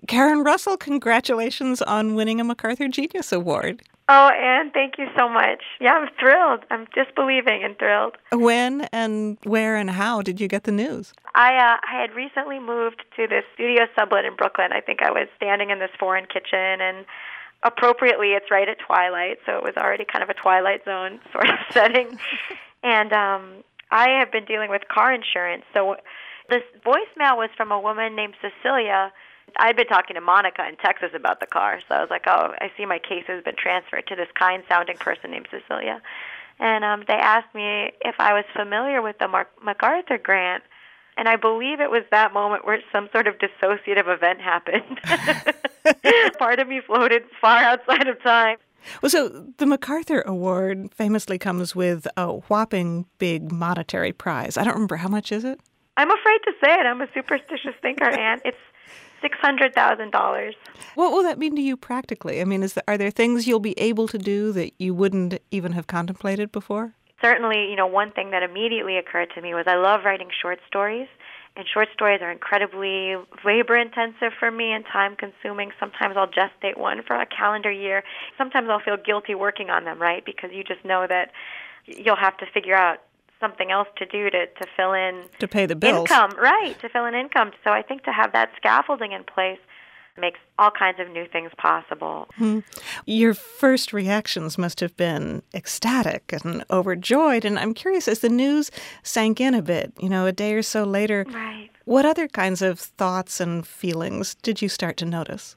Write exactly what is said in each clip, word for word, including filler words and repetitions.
Karen Russell, congratulations on winning a MacArthur Genius Award. Oh, Anne, thank you so much. Yeah, I'm thrilled. I'm disbelieving and thrilled. When and where and how did you get the news? I uh, I had recently moved to this studio sublet in Brooklyn. I think I was standing in this foreign kitchen, and appropriately, it's right at twilight, so it was already kind of a Twilight Zone sort of setting. And um, I have been dealing with car insurance. So this voicemail was from a woman named Cecilia. I'd been talking to Monica in Texas about the car, so I was like, oh, I see my case has been transferred to this kind-sounding person named Cecilia. And um, they asked me if I was familiar with the Mar- MacArthur grant, and I believe it was that moment where some sort of dissociative event happened. Part of me floated far outside of time. Well, so the MacArthur Award famously comes with a whopping big monetary prize. I don't remember, how much is it? I'm afraid to say it. I'm a superstitious thinker, Anne. It's six hundred thousand dollars. What will that mean to you practically? I mean, is there, are there things you'll be able to do that you wouldn't even have contemplated before? Certainly, you know, one thing that immediately occurred to me was I love writing short stories, and short stories are incredibly labor-intensive for me and time-consuming. Sometimes I'll gestate one for a calendar year. Sometimes I'll feel guilty working on them, right, because you just know that you'll have to figure out something else to do to, to fill in to pay the bills. Income, right, to fill in income. So I think to have that scaffolding in place makes all kinds of new things possible. Hmm. Your first reactions must have been ecstatic and overjoyed. And I'm curious, as the news sank in a bit, you know, a day or so later, right. What other kinds of thoughts and feelings did you start to notice?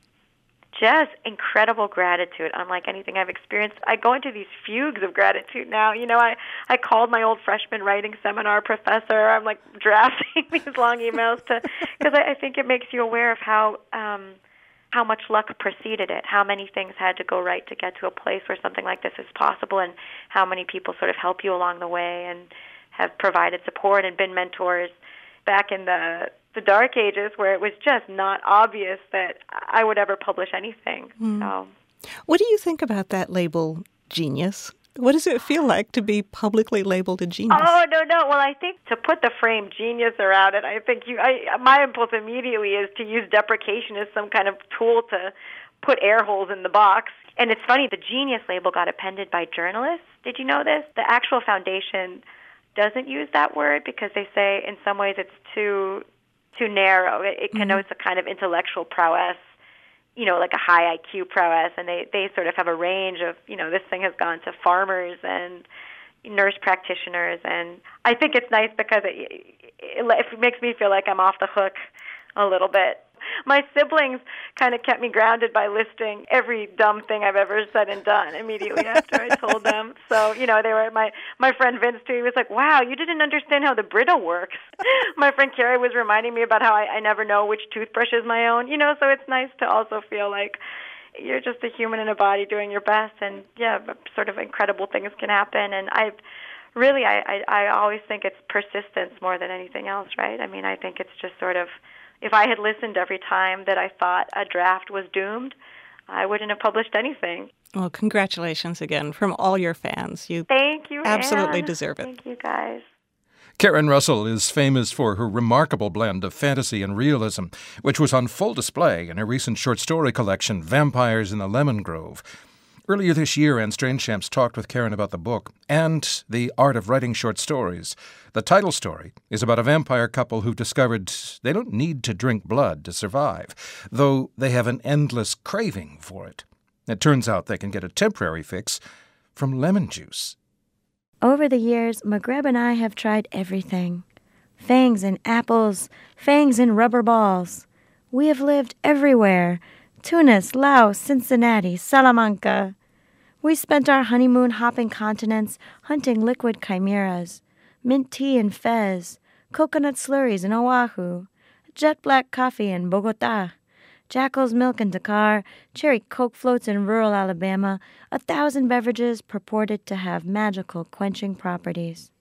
Just incredible gratitude, unlike anything I've experienced. I go into these fugues of gratitude now. You know, I, I called my old freshman writing seminar professor. I'm like drafting these long emails to, because I, I think it makes you aware of how um, how much luck preceded it, how many things had to go right to get to a place where something like this is possible, and how many people sort of help you along the way and have provided support and been mentors back in the the dark ages where it was just not obvious that I would ever publish anything. Mm. So, what do you think about that label, genius? What does it feel like to be publicly labeled a genius? Oh, no, no. Well, I think to put the frame genius around it, I think you. I, my impulse immediately is to use deprecation as some kind of tool to put air holes in the box. And it's funny, the genius label got appended by journalists. Did you know this? The actual foundation doesn't use that word because they say in some ways it's too too narrow. It, it connotes mm-hmm. a kind of intellectual prowess, you know, like a high I Q prowess, and they, they sort of have a range of, you know, this thing has gone to farmers and nurse practitioners, and I think it's nice because it, it, it makes me feel like I'm off the hook a little bit. My siblings kind of kept me grounded by listing every dumb thing I've ever said and done immediately after I told them. So, you know, they were my my friend Vince, too. He was like, wow, you didn't understand how the Brita works. My friend Carrie was reminding me about how I, I never know which toothbrush is my own. You know, so it's nice to also feel like you're just a human in a body doing your best. And, yeah, sort of incredible things can happen. And I really, I, I, I always think it's persistence more than anything else, right? I mean, I think it's just sort of, if I had listened every time that I thought a draft was doomed, I wouldn't have published anything. Well, congratulations again from all your fans. You Thank you, absolutely Anne. deserve it. Thank you, guys. Karen Russell is famous for her remarkable blend of fantasy and realism, which was on full display in her recent short story collection, Vampires in the Lemon Grove. Earlier this year, Anne Strainchamps talked with Karen about the book and the art of writing short stories. The title story is about a vampire couple who've discovered they don't need to drink blood to survive, though they have an endless craving for it. It turns out they can get a temporary fix from lemon juice. Over the years, Maghreb and I have tried everything. Fangs in apples, fangs in rubber balls. We have lived everywhere. Tunis, Laos, Cincinnati, Salamanca. We spent our honeymoon hopping continents, hunting liquid chimeras, mint tea in Fez, coconut slurries in Oahu, jet black coffee in Bogota, Jackal's milk in Dakar, cherry Coke floats in rural Alabama, a thousand beverages purported to have magical quenching properties.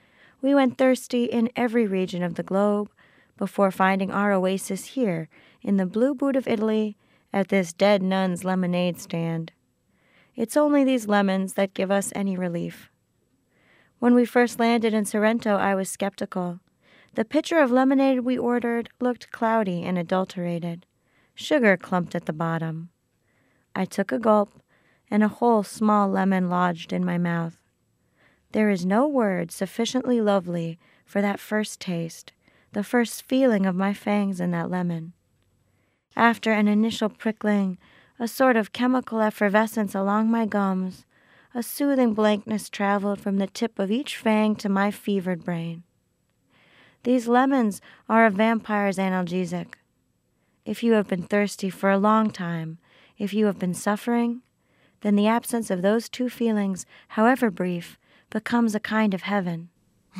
We went thirsty in every region of the globe before finding our oasis here in the blue boot of Italy at this dead nun's lemonade stand. It's only these lemons that give us any relief. When we first landed in Sorrento, I was skeptical. The pitcher of lemonade we ordered looked cloudy and adulterated. sugar clumped at the bottom. I took a gulp, and a whole small lemon lodged in my mouth. There is no word sufficiently lovely for that first taste, the first feeling of my fangs in that lemon. After an initial prickling, a sort of chemical effervescence along my gums, a soothing blankness traveled from the tip of each fang to my fevered brain. These lemons are a vampire's analgesic. If you have been thirsty for a long time, if you have been suffering, then the absence of those two feelings, however brief, becomes a kind of heaven.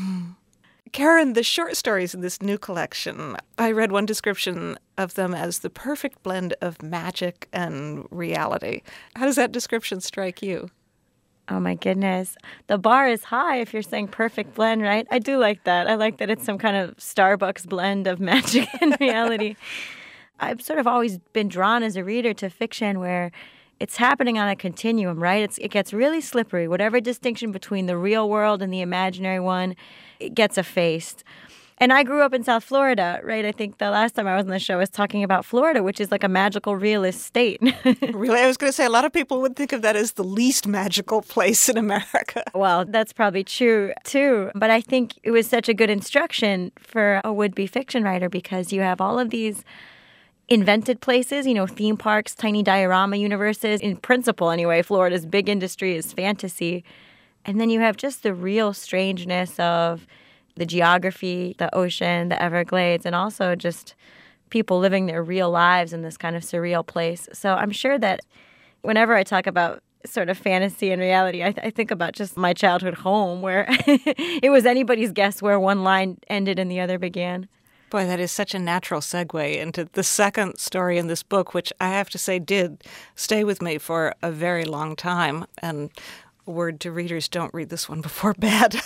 Karen, the short stories in this new collection, I read one description of them as the perfect blend of magic and reality. How does that description strike you? Oh my goodness. The bar is high if you're saying perfect blend, right? I do like that. I like that it's some kind of Starbucks blend of magic and reality. I've sort of always been drawn as a reader to fiction where it's happening on a continuum, right? It's, it gets really slippery. Whatever distinction between the real world and the imaginary one, it gets effaced. And I grew up in South Florida, right? I think the last time I was on the show I was talking about Florida, which is like a magical realist state. Really? I was going to say a lot of people would think of that as the least magical place in America. Well, that's probably true, too. But I think it was such a good instruction for a would-be fiction writer because you have all of these invented places, you know, theme parks, tiny diorama universes. In principle, anyway, Florida's big industry is fantasy. And then you have just the real strangeness of the geography, the ocean, the Everglades, and also just people living their real lives in this kind of surreal place. So I'm sure that whenever I talk about sort of fantasy and reality, I, th- I think about just my childhood home where it was anybody's guess where one line ended and the other began. Boy, that is such a natural segue into the second story in this book, which I have to say did stay with me for a very long time. And word to readers, don't read this one before bed.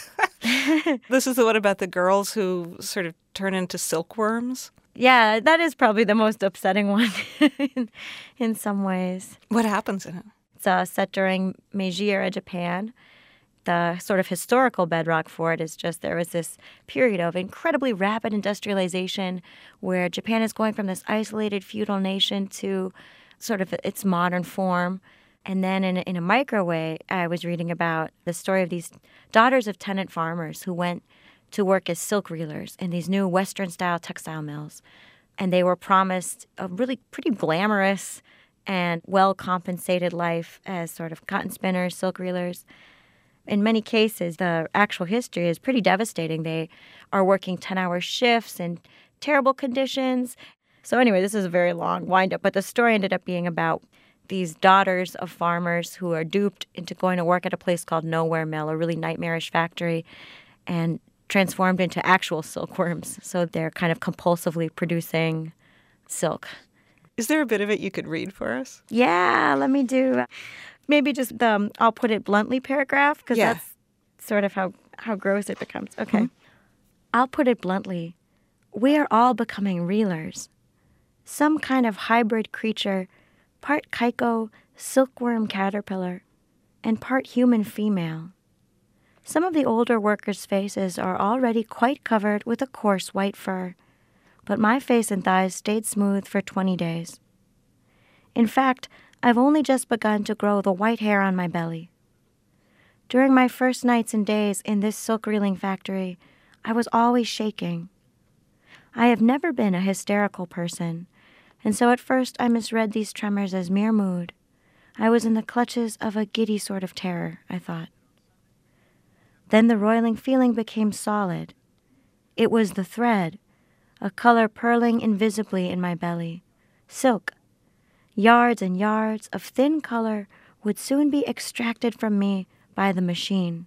This is the one about the girls who sort of turn into silkworms. Yeah, that is probably the most upsetting one in, in some ways. What happens in it? It's uh, set during Meiji era Japan. The sort of historical bedrock for it is just there was this period of incredibly rapid industrialization where Japan is going from this isolated feudal nation to sort of its modern form. And then in a, in a micro way, I was reading about the story of these daughters of tenant farmers who went to work as silk reelers in these new Western-style textile mills. And they were promised a really pretty glamorous and well-compensated life as sort of cotton spinners, silk reelers. In many cases, the actual history is pretty devastating. They are working ten-hour shifts in terrible conditions. So anyway, this is a very long wind-up, but the story ended up being about these daughters of farmers who are duped into going to work at a place called Nowhere Mill, a really nightmarish factory, and transformed into actual silkworms. So they're kind of compulsively producing silk. Is there a bit of it you could read for us? Yeah, let me do maybe just the um, I'll put it bluntly paragraph, because yeah. that's sort of how, how gross it becomes. Okay. Mm-hmm. I'll put it bluntly. We are all becoming reelers. Some kind of hybrid creature, part kaiko, silkworm caterpillar, and part human female. Some of the older workers' faces are already quite covered with a coarse white fur, but my face and thighs stayed smooth for twenty days. In fact, I've only just begun to grow the white hair on my belly. During my first nights and days in this silk reeling factory, I was always shaking. I have never been a hysterical person, and so at first I misread these tremors as mere mood. I was in the clutches of a giddy sort of terror, I thought. Then the roiling feeling became solid. It was the thread, a color purling invisibly in my belly. Silk. Yards and yards of thin color would soon be extracted from me by the machine.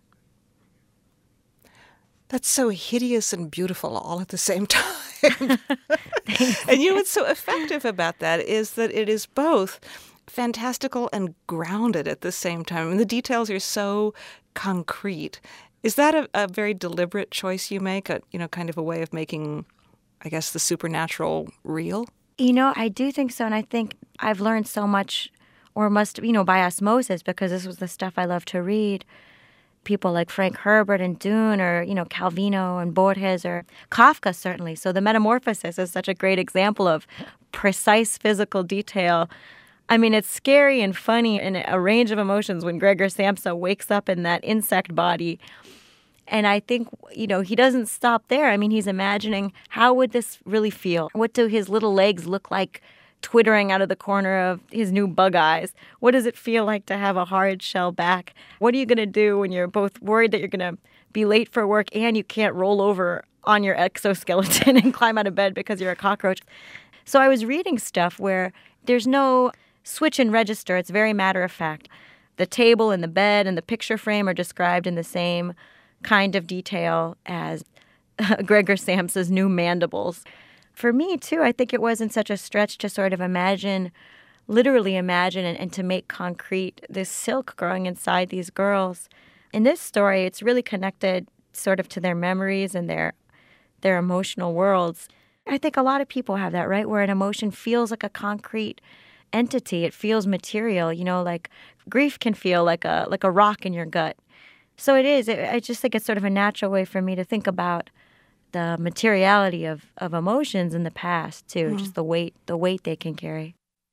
That's so hideous and beautiful all at the same time. And you know what's so effective about that is that it is both fantastical and grounded at the same time. And the details are so concrete. Is that a, a very deliberate choice you make, a, you know, kind of a way of making, I guess, the supernatural real? You know, I do think so, and I think I've learned so much, or must, you know, by osmosis, because this was the stuff I love to read, people like Frank Herbert and Dune, or, you know, Calvino and Borges, or Kafka, certainly. So the Metamorphosis is such a great example of precise physical detail. I mean, it's scary and funny and a range of emotions when Gregor Samsa wakes up in that insect body. And I think, you know, he doesn't stop there. I mean, he's imagining, how would this really feel? What do his little legs look like twittering out of the corner of his new bug eyes? What does it feel like to have a hard shell back? What are you going to do when you're both worried that you're going to be late for work and you can't roll over on your exoskeleton and climb out of bed because you're a cockroach? So I was reading stuff where there's no switch and register. It's very matter of fact. The table and the bed and the picture frame are described in the same kind of detail as Gregor Samsa's new mandibles. For me, too, I think it wasn't such a stretch to sort of imagine, literally imagine, and, and to make concrete this silk growing inside these girls. In this story, it's really connected sort of to their memories and their their emotional worlds. I think a lot of people have that, right, where an emotion feels like a concrete entity. It feels material, you know, like grief can feel like a like a rock in your gut. So it is. It, I just think it's sort of a natural way for me to think about the materiality of, of emotions in the past, too, mm. just the weight, the weight they can carry.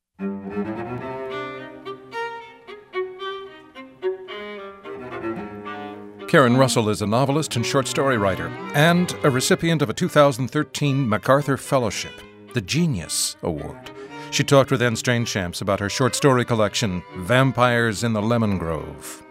Karen Russell is a novelist and short story writer and a recipient of a two thousand thirteen MacArthur Fellowship, the Genius Award. She talked with N. Strainchamps about her short story collection, Vampires in the Lemon Grove.